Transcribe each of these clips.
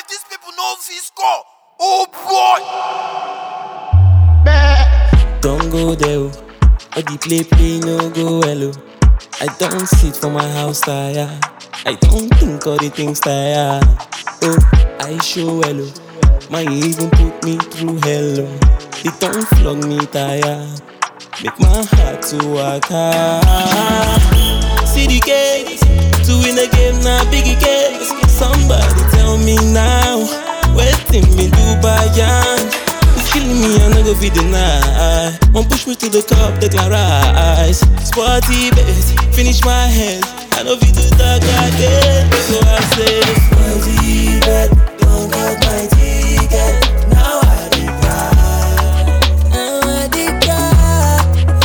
these people know if he score. Oh boy! Don't go there, oh. Or the play no go hello. I don't sit for my house tire. I don't think all the things tire. Oh, I show hello. Might even put me through hello. They don't flog me tire. Make my heart to work hard. See the case, to win a game now biggie case. Somebody tell me now, waiting me Dubai yan. It's killing me, I no go fit deny. Won't push me to the top, they can rise. Sporty base, finish my head. I know fit to talk again. So I say, sporty bet, don't cut my ticket. Now I dey cry. Now I dey cry.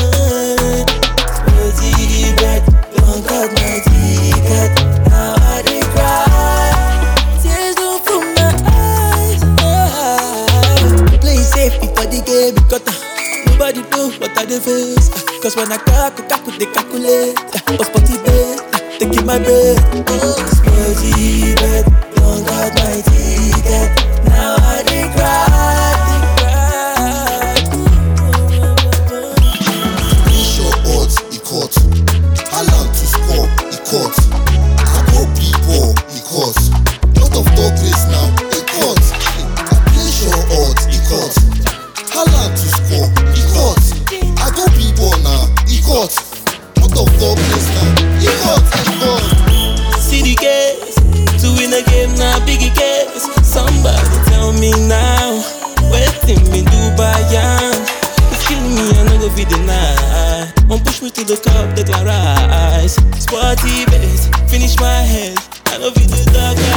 Sporty bet, don't cut my ticket. Now I dey cry. Tears don't from my eyes. Play safe before the game be cut. Nobody know what I dey face. Cause when I calculate, they calculate. Oh, sporty bet, taking my breath. Oh, sporty bet, don't cut my ticket. Now I dey cry, Short odds, he caught. Haaland to score, he caught. Abo people, he caught. Lot of dog race now, he caught. I play short odds, he caught. Haaland to score, he caught. Abo people now, he caught. Lot of dog race now, he caught. see the case. To win a game now biggie case. Somebody tell me now, waiting me Dubai yan. It's killing me, I no go fit deny. Won't push me to the top, they can rise. Sporty base, finish my head. I know fit to talk.